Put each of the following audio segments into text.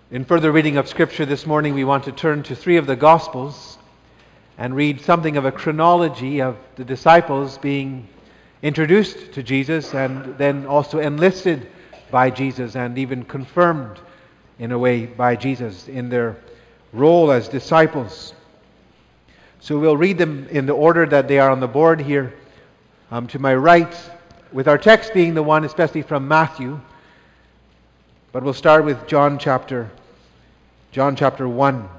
In further reading of Scripture this morning, we want to turn to three of the Gospels and read something of a chronology of the disciples being introduced to Jesus and then also enlisted by Jesus and even confirmed in a way by Jesus in their role as disciples. So we'll read them in the order that they are on the board here. To my right, with our text being the one especially from Matthew, but we'll start with John chapter 1.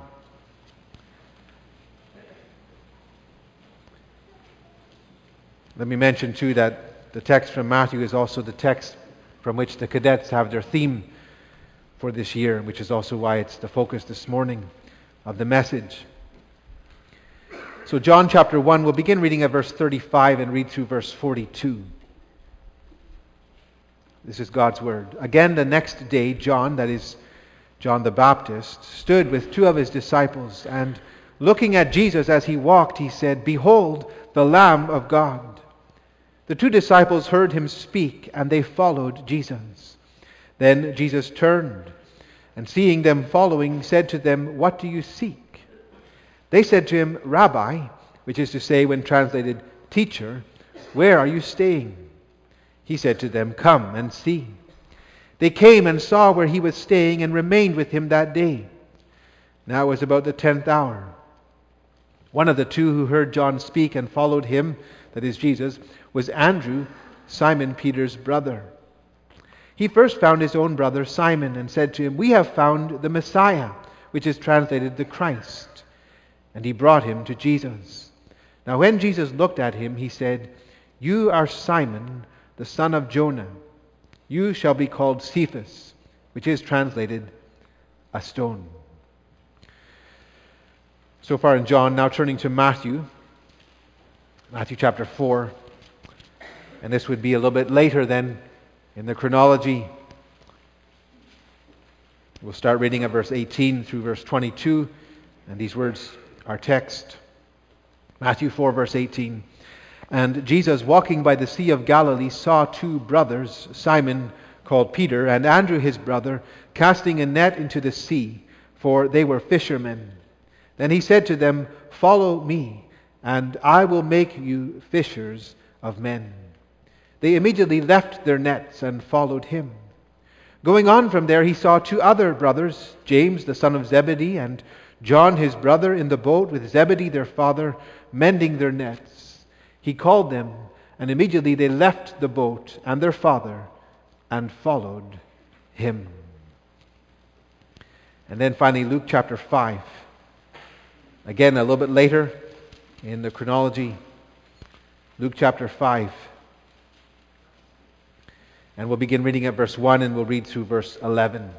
Let me mention too that the text from Matthew is also the text from which the cadets have their theme for this year, which is also why it's the focus this morning of the message. So John chapter 1, we'll begin reading at verse 35 and read through verse 42. This is God's word. Again the next day, John, that is John the Baptist, stood with two of his disciples, and looking at Jesus as he walked, he said, "Behold, the Lamb of God." The two disciples heard him speak, and they followed Jesus. Then Jesus turned, and seeing them following, said to them, "What do you seek?" They said to him, "Rabbi," which is to say, when translated, "Teacher, where are you staying?" He said to them, "Come and see." They came and saw where he was staying and remained with him that day. Now it was about the 10th hour. One of the two who heard John speak and followed him, that is Jesus, was Andrew, Simon Peter's brother. He first found his own brother Simon and said to him, "We have found the Messiah," which is translated the Christ. And he brought him to Jesus. Now when Jesus looked at him, he said, "You are Simon, the son of Jonah. You shall be called Cephas," which is translated a stone. So far in John, now turning to Matthew chapter 4. And this would be a little bit later then in the chronology. We'll start reading at verse 18 through verse 22. And these words are text. Matthew 4 verse 18. "And Jesus, walking by the Sea of Galilee, saw two brothers, Simon called Peter, and Andrew his brother, casting a net into the sea, for they were fishermen. Then he said to them, 'Follow me, and I will make you fishers of men.' They immediately left their nets and followed him. Going on from there, he saw two other brothers, James the son of Zebedee, and John his brother, in the boat with Zebedee their father, mending their nets. He called them, and immediately they left the boat and their father and followed him." And then finally Luke chapter 5. Again, a little bit later in the chronology. Luke chapter 5. And we'll begin reading at verse 1 and we'll read through verse 11.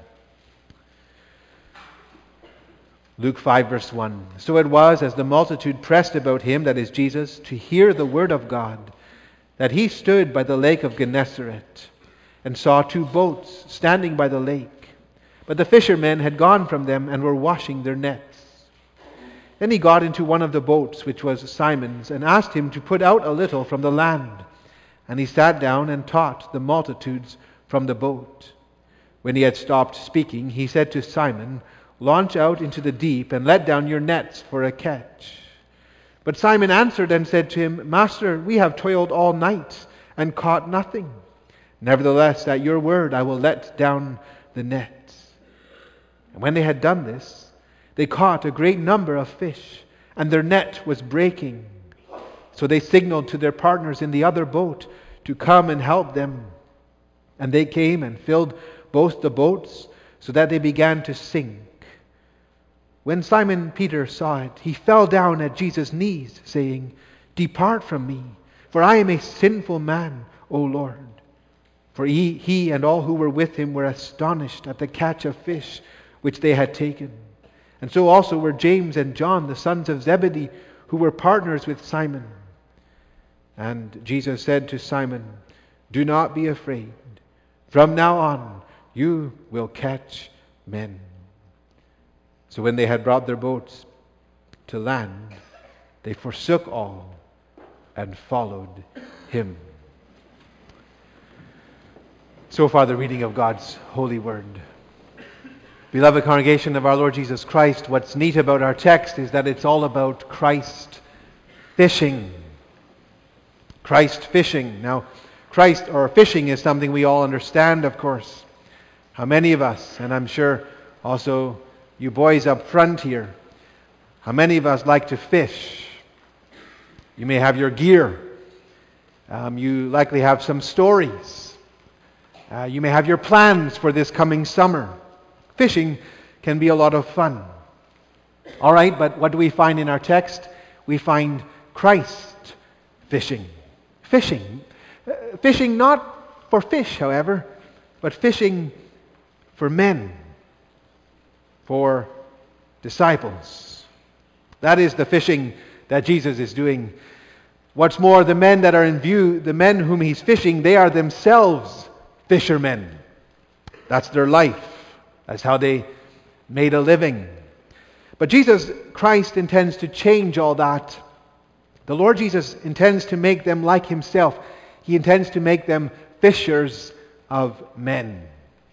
Luke 5 verse 1. "So it was, as the multitude pressed about him," that is Jesus, "to hear the word of God, that he stood by the lake of Gennesaret, and saw two boats standing by the lake. But the fishermen had gone from them and were washing their nets. Then he got into one of the boats, which was Simon's, and asked him to put out a little from the land. And he sat down and taught the multitudes from the boat. When he had stopped speaking, he said to Simon, 'Launch out into the deep and let down your nets for a catch.' But Simon answered and said to him, 'Master, we have toiled all night and caught nothing. Nevertheless, at your word I will let down the nets.' And when they had done this, they caught a great number of fish, and their net was breaking. So they signaled to their partners in the other boat to come and help them. And they came and filled both the boats, so that they began to sink. When Simon Peter saw it, he fell down at Jesus' knees, saying, 'Depart from me, for I am a sinful man, O Lord.' For he and all who were with him were astonished at the catch of fish which they had taken. And so also were James and John, the sons of Zebedee, who were partners with Simon. And Jesus said to Simon, 'Do not be afraid. From now on you will catch men.' So when they had brought their boats to land, they forsook all and followed him." So far the reading of God's holy word. Beloved congregation of our Lord Jesus Christ, what's neat about our text is that it's all about Christ fishing. Christ fishing. Now, Christ or fishing is something we all understand, of course. How many of us, and I'm sure also you boys up front here, how many of us like to fish? You may have your gear. You likely have some stories. You may have your plans for this coming summer. Fishing can be a lot of fun. All right, but what do we find in our text? We find Christ fishing. Fishing. Fishing not for fish, however, but fishing for men, for disciples. That is the fishing that Jesus is doing. What's more, the men that are in view, the men whom he's fishing, they are themselves fishermen. That's their life. That's how they made a living. But Jesus Christ intends to change all that. The Lord Jesus intends to make them like himself. He intends to make them fishers of men.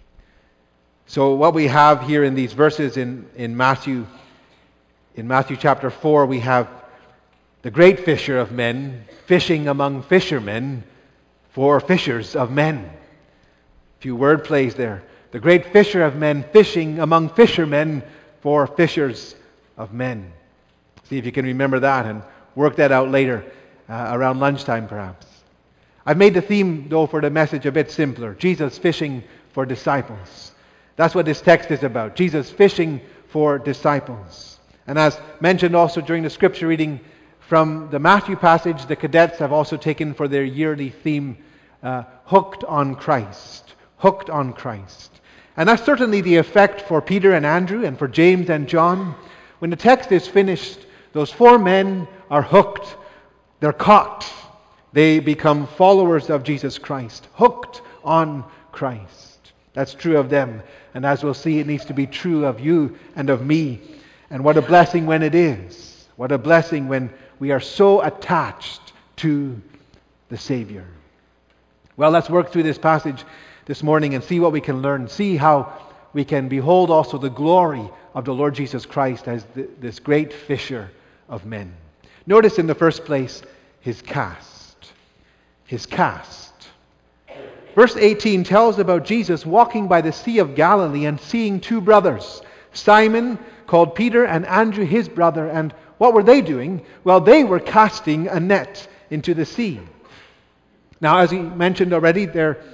So what we have here in these verses in Matthew chapter 4, we have the great fisher of men fishing among fishermen for fishers of men. A few word plays there. The great fisher of men fishing among fishermen for fishers of men. See if you can remember that and work that out later around lunchtime perhaps. I've made the theme, though, for the message a bit simpler. Jesus fishing for disciples. That's what this text is about. Jesus fishing for disciples. And as mentioned also during the scripture reading from the Matthew passage, the cadets have also taken for their yearly theme, Hooked on Christ. Hooked on Christ. And that's certainly the effect for Peter and Andrew and for James and John. When the text is finished, those four men are hooked. They're caught. They become followers of Jesus Christ. Hooked on Christ. That's true of them. And as we'll see, it needs to be true of you and of me. And what a blessing when it is. What a blessing when we are so attached to the Savior. Well, let's work through this passage this morning and see what we can learn. See how we can behold also the glory of the Lord Jesus Christ as this great fisher of men. Notice in the first place his cast. His cast. Verse 18 tells about Jesus walking by the Sea of Galilee and seeing two brothers, Simon, called Peter, and Andrew, his brother. And what were they doing? Well, they were casting a net into the sea. Now, as we mentioned already,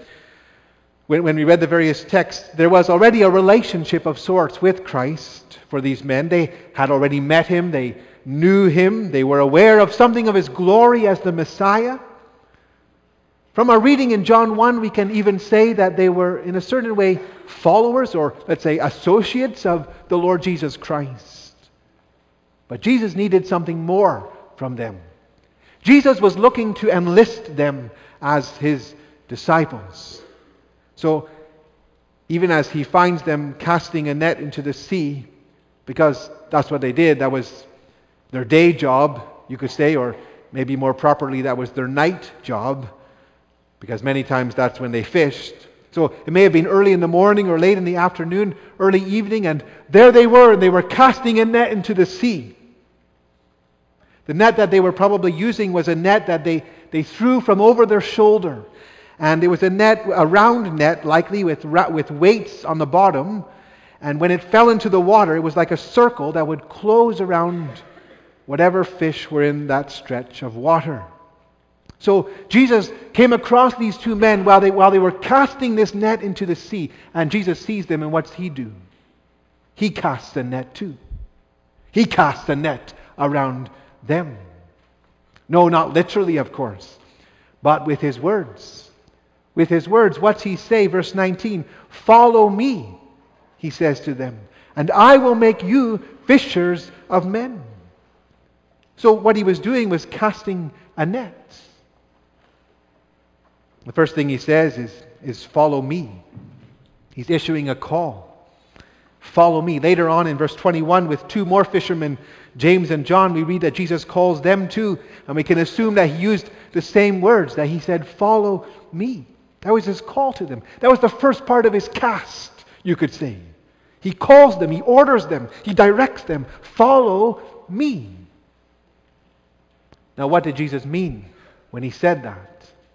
when we read the various texts, there was already a relationship of sorts with Christ for these men. They had already met him. They knew him. They were aware of something of his glory as the Messiah. From our reading in John 1, we can even say that they were, in a certain way, followers or, let's say, associates of the Lord Jesus Christ. But Jesus needed something more from them. Jesus was looking to enlist them as his disciples. So, even as he finds them casting a net into the sea, because that's what they did, that was their day job, you could say, or maybe more properly, that was their night job, because many times that's when they fished. So it may have been early in the morning or late in the afternoon, early evening, and there they were, and they were casting a net into the sea. The net that they were probably using was a net that they threw from over their shoulder. And it was a net, a round net, likely with weights on the bottom. And when it fell into the water, it was like a circle that would close around whatever fish were in that stretch of water. So Jesus came across these two men while they were casting this net into the sea. And Jesus sees them, and what's he do? He casts a net too. He casts a net around them. No, not literally, of course, but with his words. With his words, what's he say? Verse 19, "Follow me," he says to them, "and I will make you fishers of men." So what he was doing was casting a net. The first thing he says is follow me. He's issuing a call. Follow me. Later on in verse 21, with two more fishermen, James and John, we read that Jesus calls them too, and we can assume that he used the same words, that he said, "Follow me." That was his call to them. That was the first part of his cast, you could say. He calls them, He orders them, He directs them. Follow me. Now, what did Jesus mean when He said that?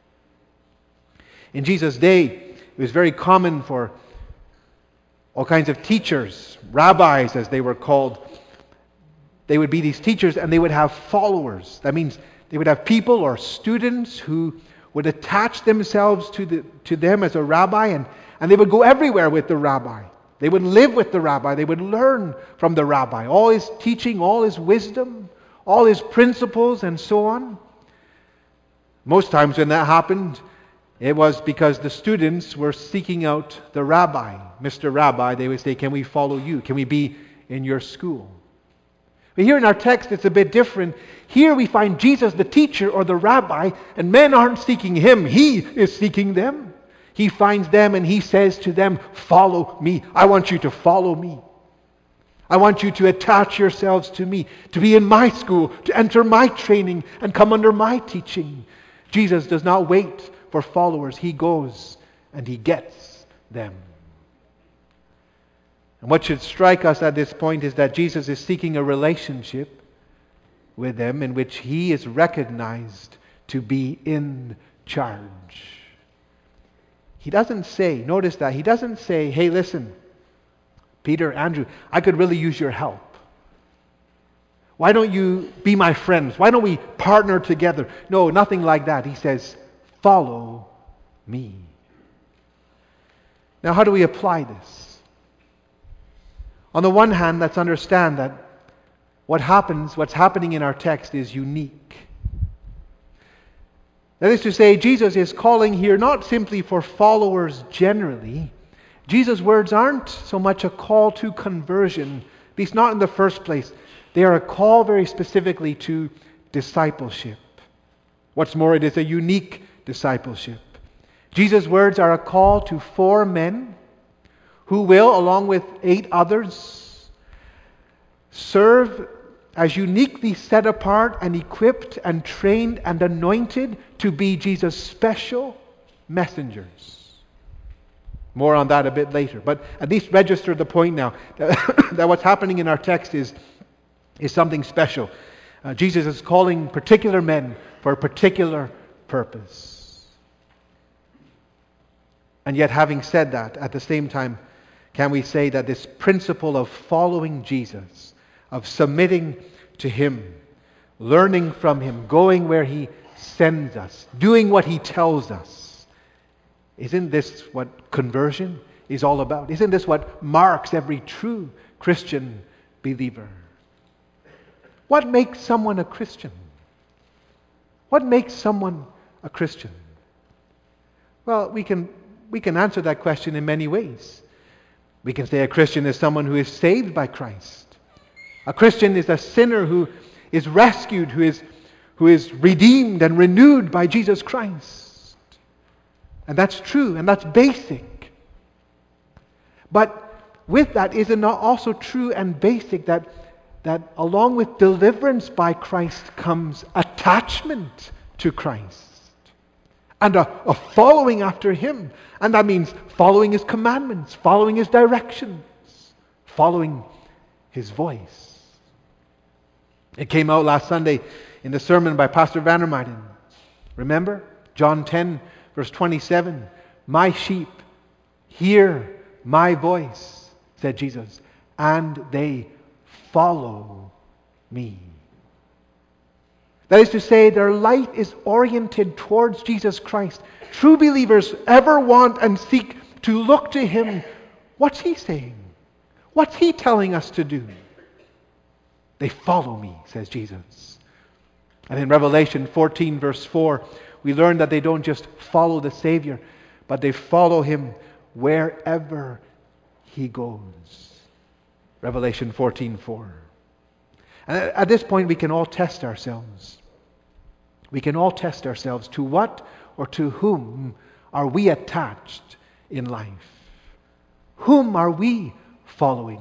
In Jesus' day, it was very common for all kinds of teachers, rabbis as they were called. They would be these teachers and they would have followers. That means they would have people or students who would attach themselves to them as a rabbi, and they would go everywhere with the rabbi. They would live with the rabbi. They would learn from the rabbi. All his teaching, all his wisdom, all his principles, and so on. Most times when that happened, it was because the students were seeking out the rabbi. Mr. Rabbi, they would say, can we follow you? Can we be in your school? But here in our text, it's a bit different. Here we find Jesus, the teacher or the rabbi, and men aren't seeking Him. He is seeking them. He finds them and He says to them, follow me. I want you to follow me. I want you to attach yourselves to me, to be in my school, to enter my training and come under my teaching. Jesus does not wait for followers. He goes and He gets them. And what should strike us at this point is that Jesus is seeking a relationship with them in which He is recognized to be in charge. He doesn't say, notice that, He doesn't say, hey, listen, Peter, Andrew, I could really use your help. Why don't you be my friends? Why don't we partner together? No, nothing like that. He says, follow me. Now, how do we apply this? On the one hand, let's understand that what's happening in our text is unique. That is to say, Jesus is calling here not simply for followers generally. Jesus' words aren't so much a call to conversion, at least not in the first place. They are a call very specifically to discipleship. What's more, it is a unique discipleship. Jesus' words are a call to 4 men who will, along with 8 others, serve as uniquely set apart and equipped and trained and anointed to be Jesus' special messengers. More on that a bit later. But at least register the point now that what's happening in our text is something special. Jesus is calling particular men for a particular purpose. And yet, having said that, at the same time, can we say that this principle of following Jesus, of submitting to Him, learning from Him, going where He sends us, doing what He tells us, isn't this what conversion is all about? Isn't this what marks every true Christian believer? What makes someone a Christian? What makes someone a Christian? Well, we can answer that question in many ways. We can say a Christian is someone who is saved by Christ. A Christian is a sinner who is rescued, who is redeemed and renewed by Jesus Christ. And that's true, and that's basic. But with that, is it not also true and basic that along with deliverance by Christ comes attachment to Christ? And a following after Him. And that means following His commandments, following His directions, following His voice. It came out last Sunday in the sermon by Pastor Vandermeiden. Remember? John 10, verse 27. My sheep hear my voice, said Jesus, and they follow me. That is to say, their life is oriented towards Jesus Christ. True believers ever want and seek to look to Him. What's He saying? What's He telling us to do? They follow me, says Jesus. And in Revelation 14, verse 4, we learn that they don't just follow the Savior, but they follow Him wherever He goes. Revelation 14:4. And at this point, we can all test ourselves. We can all test ourselves. To what or to whom are we attached in life? Whom are we following?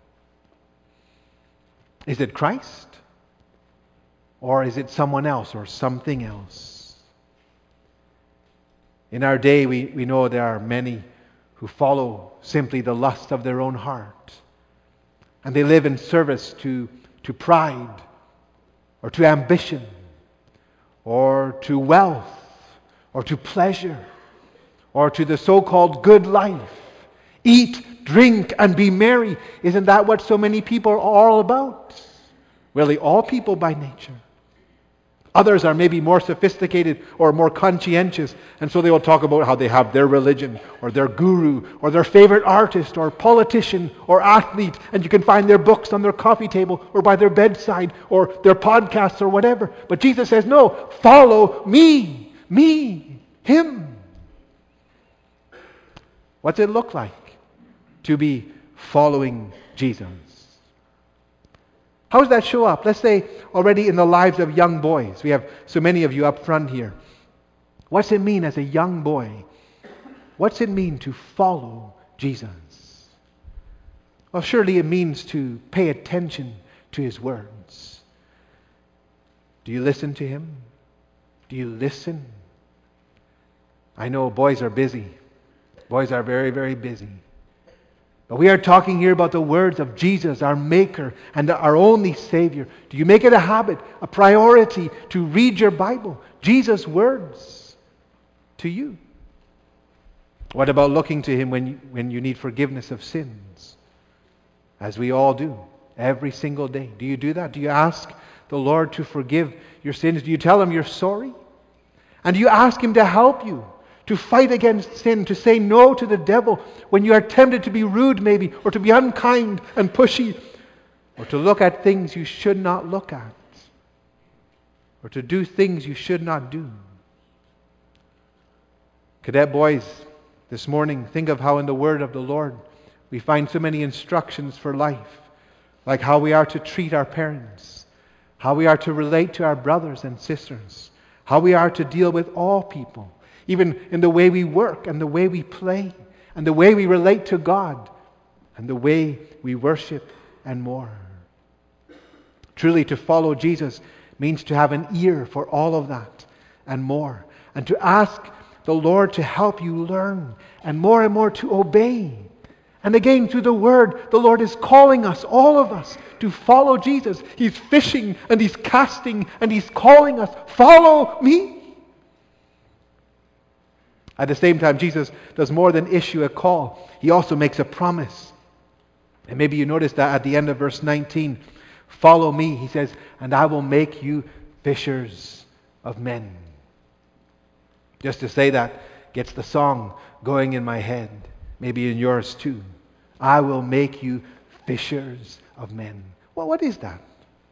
Is it Christ? Or is it someone else or something else? In our day, we know there are many who follow simply the lust of their own heart. And they live in service to pride, or to ambition, or to wealth, or to pleasure, or to the so-called good life. Eat, drink, and be merry. Isn't that what so many people are all about? Really, all people by nature. Others are maybe more sophisticated or more conscientious, and so they will talk about how they have their religion, or their guru, or their favorite artist, or politician, or athlete, and you can find their books on their coffee table, or by their bedside, or their podcasts, or whatever. But Jesus says, no, follow me, Him. What's it look like to be following Jesus? How does that show up? Let's say already in the lives of young boys. We have so many of you up front here. What's it mean as a young boy? What's it mean to follow Jesus? Well, surely it means to pay attention to His words. Do you listen to Him? Do you listen? I know boys are busy. Boys are very, very busy. But we are talking here about the words of Jesus, our Maker and our only Savior. Do you make it a habit, a priority to read your Bible, Jesus' words to you? What about looking to Him when you need forgiveness of sins? As we all do, every single day. Do you do that? Do you ask the Lord to forgive your sins? Do you tell Him you're sorry? And do you ask Him to help you to fight against sin, to say no to the devil when you are tempted to be rude maybe, or to be unkind and pushy, or to look at things you should not look at, or to do things you should not do? Cadet boys, this morning, think of how in the Word of the Lord we find so many instructions for life, like how we are to treat our parents, how we are to relate to our brothers and sisters, how we are to deal with all people, even in the way we work and the way we play and the way we relate to God and the way we worship and more. Truly, to follow Jesus means to have an ear for all of that and more, and to ask the Lord to help you learn and more to obey. And again, through the Word, the Lord is calling us, all of us, to follow Jesus. He's fishing and He's casting and He's calling us, follow me. At the same time, Jesus does more than issue a call. He also makes a promise. And maybe you noticed that at the end of verse 19. Follow me, He says, and I will make you fishers of men. Just to say that gets the song going in my head. Maybe in yours too. I will make you fishers of men. Well, what is that?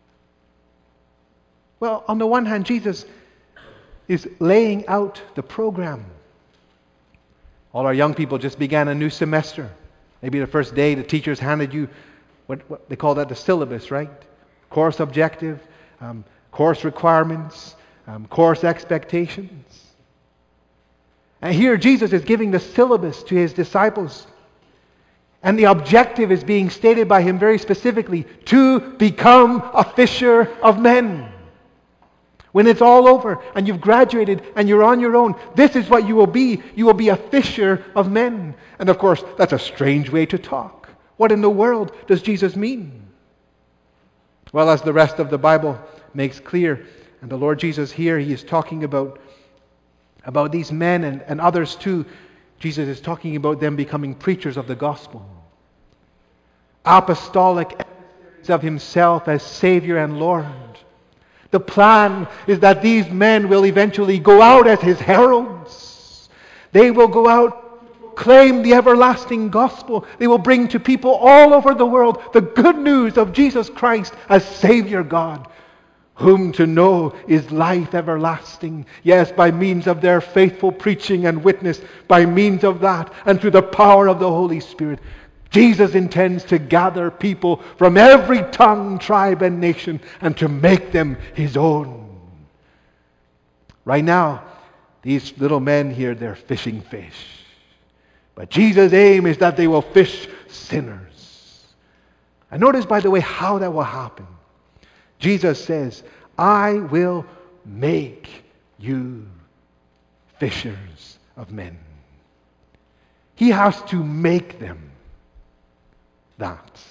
Well, on the one hand, Jesus is laying out the program. All our young people just began a new semester. Maybe the first day the teachers handed you what they call that the syllabus, right? Course objective, course requirements, course expectations. And here Jesus is giving the syllabus to His disciples. And the objective is being stated by Him very specifically, to become a fisher of men. When it's all over and you've graduated and you're on your own, this is what you will be. You will be a fisher of men. And of course, that's a strange way to talk. What in the world does Jesus mean? Well, as the rest of the Bible makes clear, and the Lord Jesus here, He is talking about these men and others too. Jesus is talking about them becoming preachers of the gospel. Apostolic emissaries of Himself as Savior and Lord. The plan is that these men will eventually go out as His heralds. They will go out, claim the everlasting gospel. They will bring to people all over the world the good news of Jesus Christ as Savior God, whom to know is life everlasting. Yes, by means of their faithful preaching and witness, by means of that, and through the power of the Holy Spirit, Jesus intends to gather people from every tongue, tribe, and nation and to make them His own. Right now, these little men here, they're fishing fish. But Jesus' aim is that they will fish sinners. And notice, by the way, how that will happen. Jesus says, I will make you fishers of men. He has to make them that.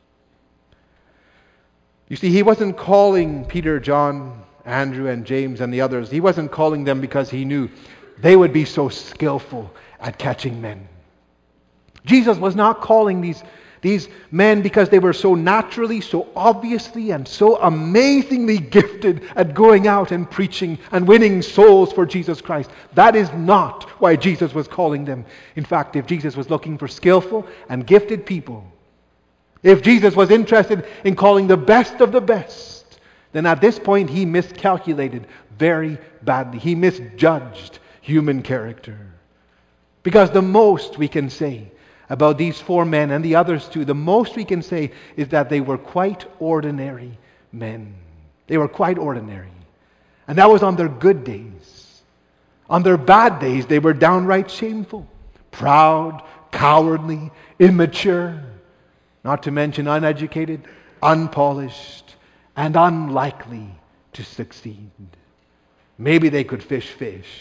You see, he wasn't calling Peter, John, Andrew, and James, and the others. He wasn't calling them because he knew they would be so skillful at catching men. Jesus was not calling these men because they were so naturally, so obviously, and so amazingly gifted at going out and preaching and winning souls for Jesus Christ. That is not why Jesus was calling them. In fact, if Jesus was looking for skillful and gifted people, if Jesus was interested in calling the best of the best, then at this point he miscalculated very badly. He misjudged human character. Because the most we can say about these four men and the others too, the most we can say is that they were quite ordinary men. They were quite ordinary. And that was on their good days. On their bad days, they were downright shameful, proud, cowardly, immature, not to mention uneducated, unpolished, and unlikely to succeed. Maybe they could fish,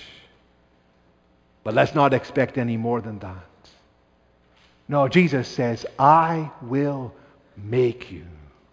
but let's not expect any more than that. No, Jesus says, I will make you.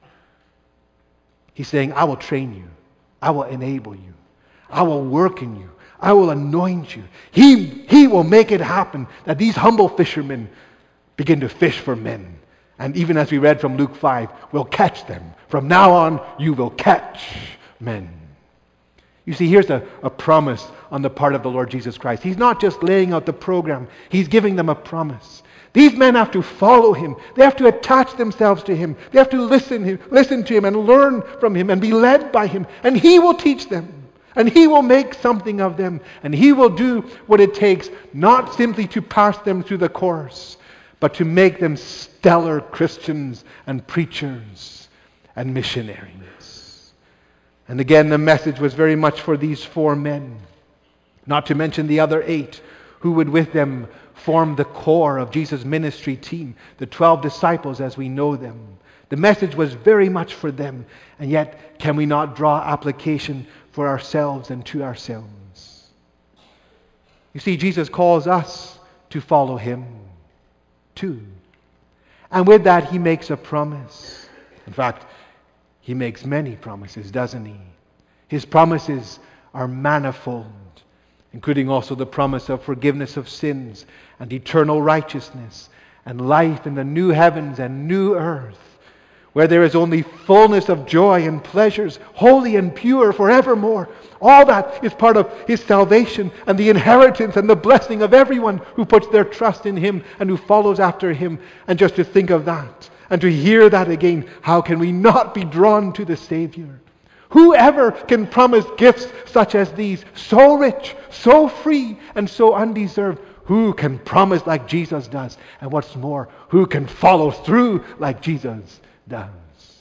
He's saying, I will train you. I will enable you. I will work in you. I will anoint you. He will make it happen that these humble fishermen begin to fish for men. And even as we read from Luke 5, will catch them. From now on, you will catch men. You see, here's a promise on the part of the Lord Jesus Christ. He's not just laying out the program. He's giving them a promise. These men have to follow Him. They have to attach themselves to Him. They have to listen to Him and learn from Him and be led by Him. And He will teach them. And He will make something of them. And He will do what it takes, not simply to pass them through the course, but to make them stellar Christians and preachers and missionaries. And again, the message was very much for these four men, not to mention the other 8 who would with them form the core of Jesus' ministry team, the 12 disciples as we know them. The message was very much for them, and yet can we not draw application for ourselves and to ourselves? You see, Jesus calls us to follow Him too. And with that, He makes a promise. In fact, He makes many promises, doesn't He? His promises are manifold, including also the promise of forgiveness of sins and eternal righteousness and life in the new heavens and new earth, where there is only fullness of joy and pleasures, holy and pure forevermore. All that is part of His salvation and the inheritance and the blessing of everyone who puts their trust in Him and who follows after Him. And just to think of that and to hear that again, how can we not be drawn to the Savior? Whoever can promise gifts such as these, so rich, so free, and so undeserved? Who can promise like Jesus does? And what's more, who can follow through like Jesus does?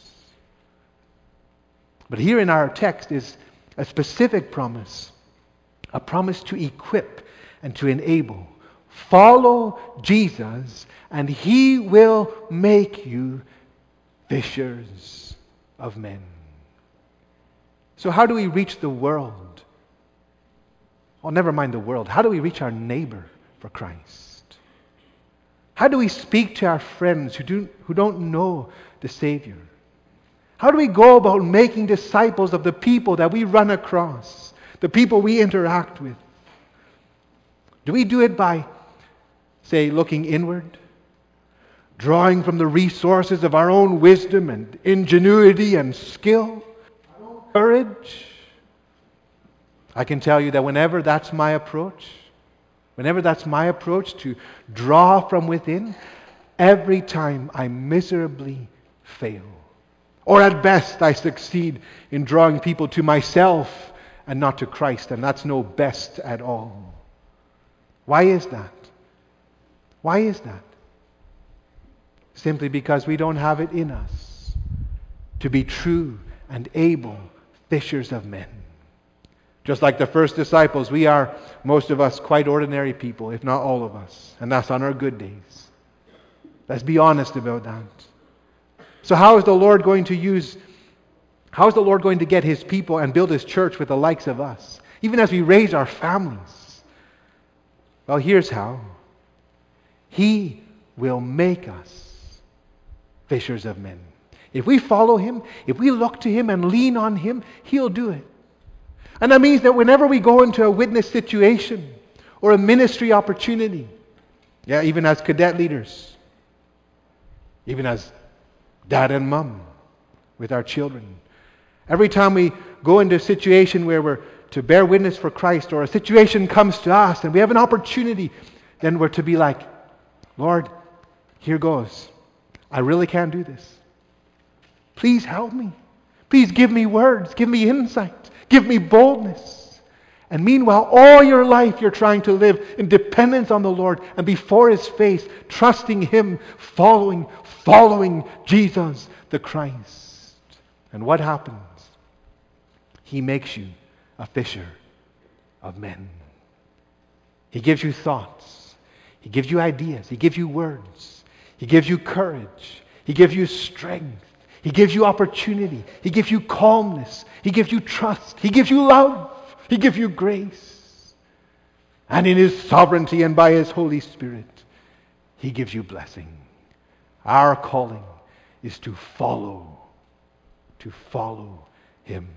But here in our text is a specific promise, a promise to equip and to enable. Follow Jesus, and He will make you fishers of men. So how do we reach the world? Oh, never mind the world. How do we reach our neighbor for Christ? How do we speak to our friends who don't know the Savior? How do we go about making disciples of the people that we run across, the people we interact with? Do we do it by, say, looking inward, drawing from the resources of our own wisdom and ingenuity and skill, courage? I can tell you that whenever that's my approach to draw from within, every time I miserably fail. Or at best I succeed in drawing people to myself and not to Christ, and that's no best at all. Why is that? Why is that? Simply because we don't have it in us to be true and able fishers of men. Just like the first disciples, we are, most of us, quite ordinary people, if not all of us. And that's on our good days. Let's be honest about that. So how is the Lord going to get His people and build His church with the likes of us? Even as we raise our families. Well, here's how. He will make us fishers of men. If we follow Him, if we look to Him and lean on Him, He'll do it. And that means that whenever we go into a witness situation or a ministry opportunity, even as cadet leaders, even as dad and mom with our children, every time we go into a situation where we're to bear witness for Christ, or a situation comes to us and we have an opportunity, then we're to be like, Lord, here goes. I really can't do this. Please help me. Please give me words, give me insight, give me boldness. And meanwhile, all your life you're trying to live in dependence on the Lord and before His face, trusting Him, following Jesus the Christ. And what happens? He makes you a fisher of men. He gives you thoughts. He gives you ideas. He gives you words. He gives you courage. He gives you strength. He gives you opportunity. He gives you calmness. He gives you trust. He gives you love. He gives you grace. And in His sovereignty and by His Holy Spirit, He gives you blessing. Our calling is to follow Him.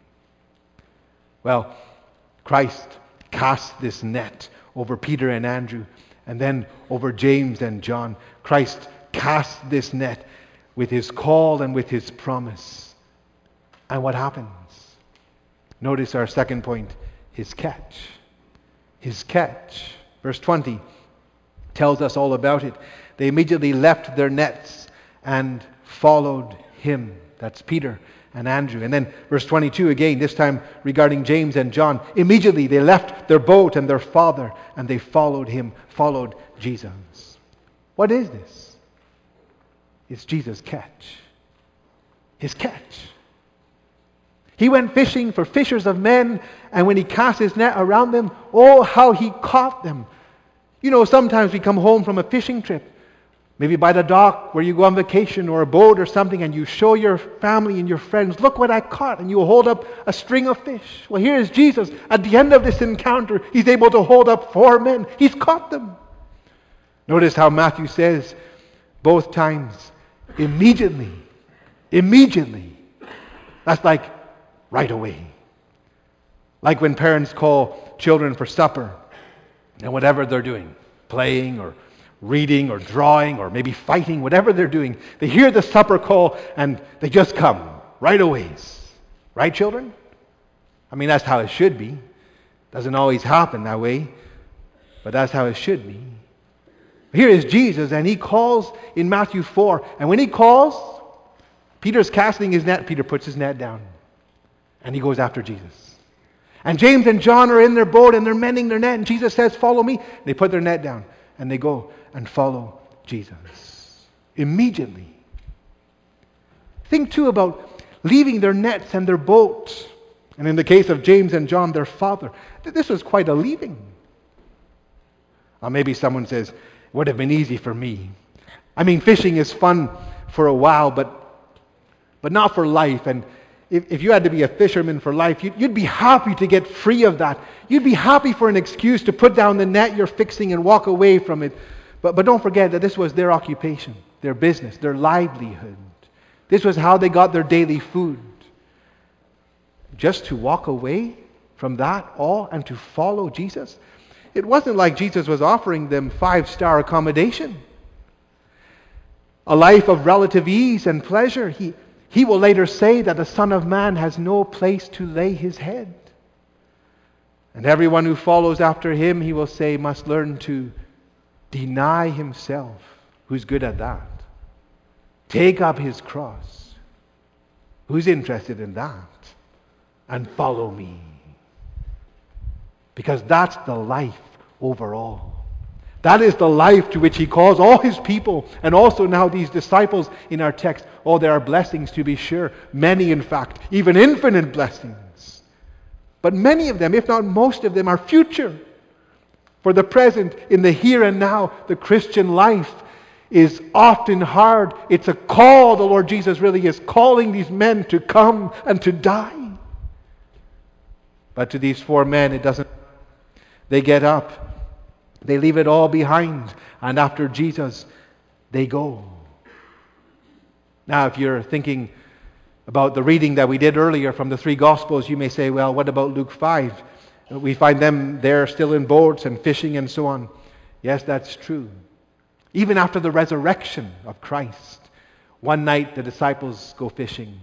Well, Christ cast this net over Peter and Andrew, and then over James and John. Christ cast this net with His call and with His promise. And what happens? Notice our second point, His catch. His catch. Verse 20 tells us all about it. They immediately left their nets and followed Him. That's Peter and Andrew. And then verse 22 again, this time regarding James and John. Immediately they left their boat and their father, and they followed Him, followed Jesus. What is this? It's Jesus' catch. His catch. He went fishing for fishers of men, and when He cast His net around them, oh, how He caught them. You know, sometimes we come home from a fishing trip, maybe by the dock where you go on vacation, or a boat or something, and you show your family and your friends, look what I caught, and you hold up a string of fish. Well, here is Jesus. At the end of this encounter, He's able to hold up 4 men. He's caught them. Notice how Matthew says both times, immediately. Immediately. That's like right away. Like when parents call children for supper, and whatever they're doing, playing or reading or drawing or maybe fighting, whatever they're doing, they hear the supper call and they just come right away. Right, children? I mean, that's how it should be. Doesn't always happen that way, but that's how it should be. Here is Jesus, and He calls in Matthew 4. And when He calls, Peter's casting his net. Peter puts his net down, and he goes after Jesus. And James and John are in their boat, and they're mending their net, and Jesus says, follow me. They put their net down, and they go and follow Jesus. Immediately. Think too about leaving their nets and their boat. And in the case of James and John, their father, this was quite a leaving. Or maybe someone says, it would have been easy for me. I mean, fishing is fun for a while, but not for life. And if you had to be a fisherman for life, you'd be happy to get free of that. You'd be happy for an excuse to put down the net you're fixing and walk away from it. But don't forget that this was their occupation, their business, their livelihood. This was how they got their daily food. Just to walk away from that all and to follow Jesus? It wasn't like Jesus was offering them 5-star accommodation, a life of relative ease and pleasure. He will later say that the Son of Man has no place to lay His head. And everyone who follows after Him, He will say, must learn to deny himself. Who's good at that? Take up his cross. Who's interested in that? And follow me. Because that's the life overall. That is the life to which He calls all His people, and also now these disciples in our text. Oh, there are blessings, to be sure. Many, in fact, even infinite blessings. But many of them, if not most of them, are future. For the present, in the here and now, the Christian life is often hard. It's a call. The Lord Jesus really is calling these men to come and to die. But to these 4 men, it doesn't. They get up They leave it all behind, and after Jesus, they go. Now, if you're thinking about the reading that we did earlier from the three Gospels, you may say, well, what about Luke 5? We find them there still in boats and fishing and so on. Yes, that's true. Even after the resurrection of Christ, one night the disciples go fishing.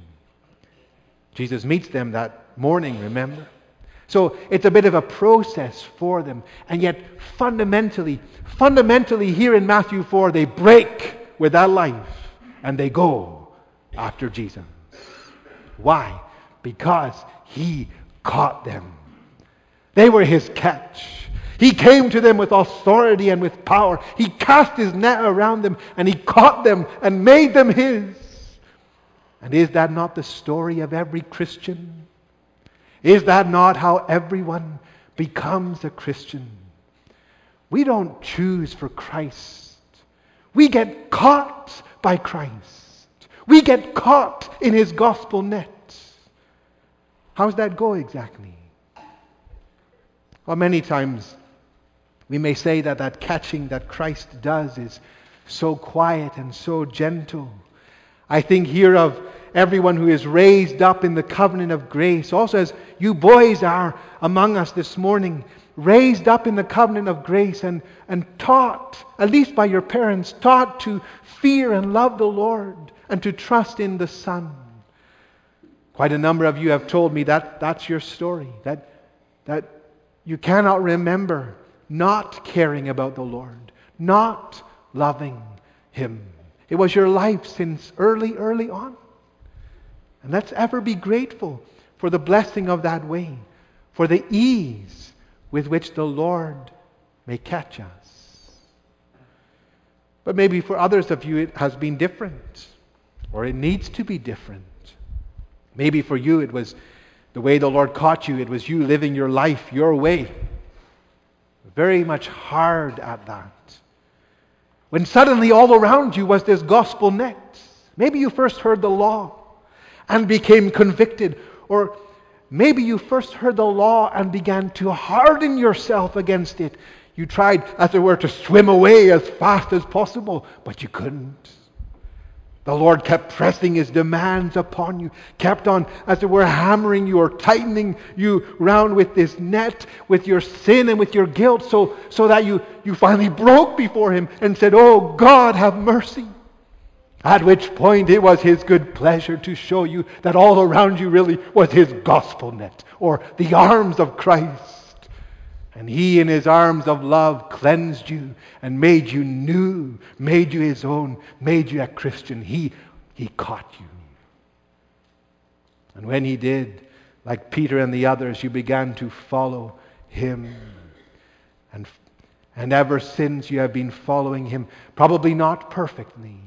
Jesus meets them that morning, remember? So it's a bit of a process for them. And yet fundamentally here in Matthew 4, they break with that life and they go after Jesus. Why? Because He caught them. They were His catch. He came to them with authority and with power. He cast His net around them and He caught them and made them His. And is that not the story of every Christian? Is that not how everyone becomes a Christian? We don't choose for Christ. We get caught by Christ. We get caught in His gospel net. How's that go exactly? Well, many times we may say that catching that Christ does is so quiet and so gentle. I think here of everyone who is raised up in the covenant of grace, also as you boys are among us this morning, raised up in the covenant of grace and taught, at least by your parents, taught to fear and love the Lord and to trust in the Son. Quite a number of you have told me that that's your story, that you cannot remember not caring about the Lord, not loving Him. It was your life since early on. And let's ever be grateful for the blessing of that way, for the ease with which the Lord may catch us. But maybe for others of you it has been different, or it needs to be different. Maybe for you it was the way the Lord caught you, it was you living your life your way. Very much hard at that. When suddenly all around you was this gospel net. Maybe you first heard the law and became convicted. Or maybe you first heard the law and began to harden yourself against it. You tried, as it were, to swim away as fast as possible, but you couldn't. The Lord kept pressing His demands upon you, kept on, as it were, hammering you or tightening you round with this net, with your sin and with your guilt, so that you finally broke before Him and said, "Oh God, have mercy." At which point it was His good pleasure to show you that all around you really was His gospel net, or the arms of Christ. And He in His arms of love cleansed you and made you new, made you His own, made you a Christian. He caught you. And when He did, like Peter and the others, you began to follow Him. And ever since you have been following Him, probably not perfectly,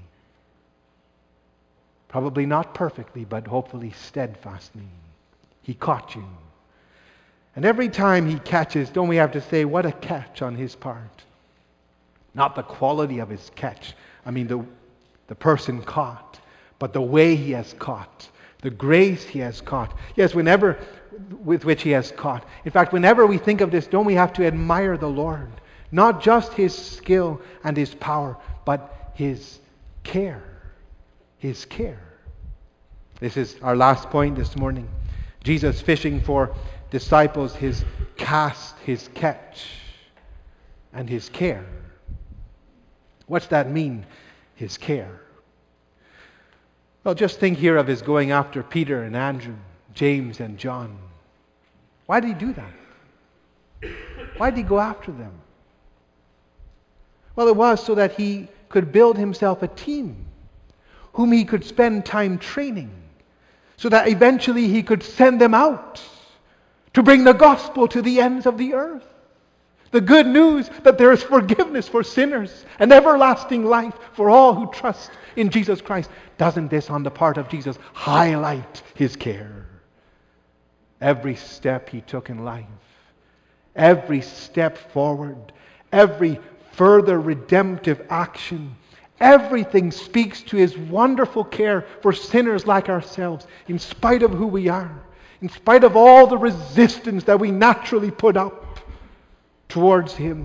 but hopefully steadfastly. He caught you. And every time He catches, don't we have to say, what a catch on His part? Not the quality of His catch. I mean, the person caught. But the way He has caught. The grace He has caught. Yes, with which He has caught. In fact, whenever we think of this, don't we have to admire the Lord? Not just His skill and His power, but His care. His care. This is our last point this morning. Jesus fishing for disciples, His cast, His catch, and His care. What's that mean, His care? Well, just think here of His going after Peter and Andrew, James and John. Why did He do that? Why did He go after them? Well, it was so that He could build Himself a team whom He could spend time training, so that eventually He could send them out to bring the gospel to the ends of the earth. The good news that there is forgiveness for sinners and everlasting life for all who trust in Jesus Christ. Doesn't this, on the part of Jesus, highlight His care? Every step He took in life, every step forward, every further redemptive action, everything speaks to His wonderful care for sinners like ourselves, in spite of who we are, in spite of all the resistance that we naturally put up towards Him,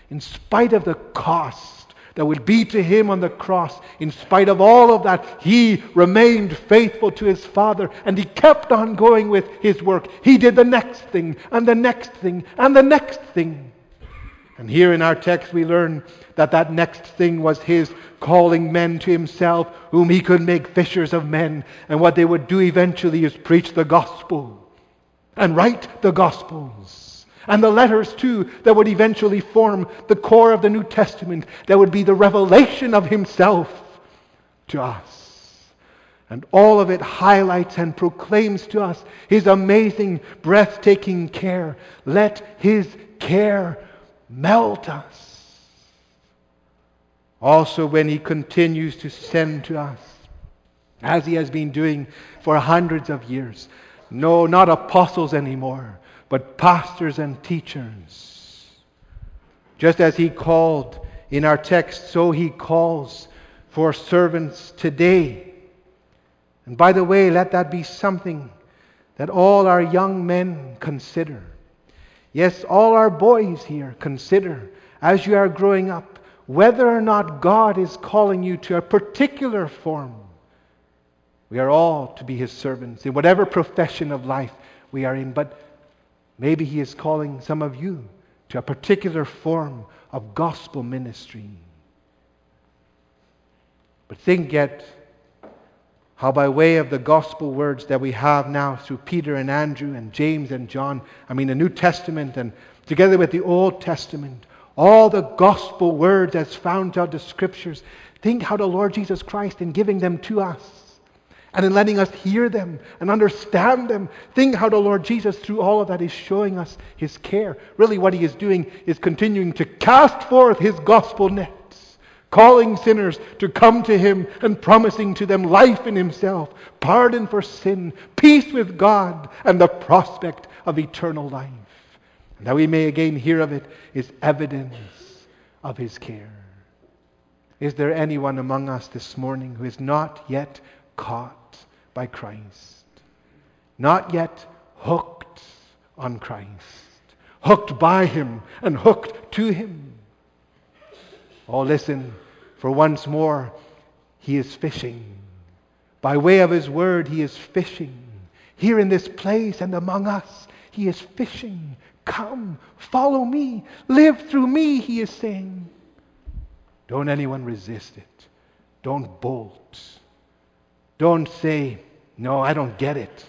in spite of the cost that would be to him on the cross, in spite of all of that, he remained faithful to his Father, and he kept on going with his work. He did the next thing, and the next thing, and the next thing. And here in our text we learn that that next thing was his calling men to himself, whom he could make fishers of men. And what they would do eventually is preach the gospel and write the gospels. And the letters too that would eventually form the core of the New Testament, that would be the revelation of himself to us. And all of it highlights and proclaims to us his amazing, breathtaking care. Let his care melt us. Also, when he continues to send to us, as he has been doing for hundreds of years, no, not apostles anymore, but pastors and teachers. Just as he called in our text, so he calls for servants today. And by the way, let that be something that all our young men consider. Yes, all our boys here consider, as you are growing up, whether or not God is calling you to a particular form. We are all to be his servants in whatever profession of life we are in, but maybe he is calling some of you to a particular form of gospel ministry. But think yet how by way of the gospel words that we have now through Peter and Andrew and James and John, the New Testament and together with the Old Testament, all the gospel words as found throughout the Scriptures, think how the Lord Jesus Christ, in giving them to us and in letting us hear them and understand them, think how the Lord Jesus through all of that is showing us his care. Really what he is doing is continuing to cast forth his gospel net, calling sinners to come to him and promising to them life in himself, pardon for sin, peace with God, and the prospect of eternal life. And that we may again hear of it is evidence of his care. Is there anyone among us this morning who is not yet caught by Christ? Not yet hooked on Christ, hooked by him and hooked to him? Oh, listen, for once more, he is fishing. By way of his word, he is fishing. Here in this place and among us, he is fishing. Come, follow me, live through me, he is saying. Don't anyone resist it. Don't bolt. Don't say, no, I don't get it.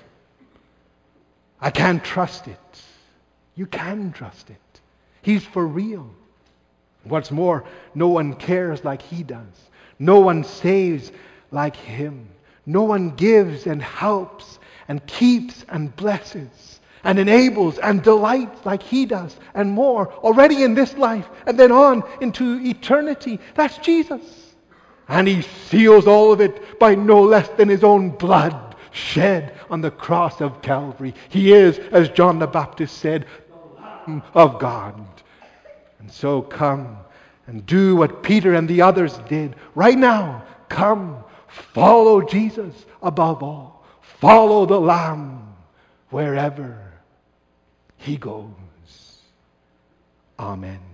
I can't trust it. You can trust it. He's for real. What's more, no one cares like he does. No one saves like him. No one gives and helps and keeps and blesses and enables and delights like he does, and more, already in this life and then on into eternity. That's Jesus. And he seals all of it by no less than his own blood shed on the cross of Calvary. He is, as John the Baptist said, the Lamb of God. And so come and do what Peter and the others did. Right now, come, follow Jesus above all. Follow the Lamb wherever he goes. Amen.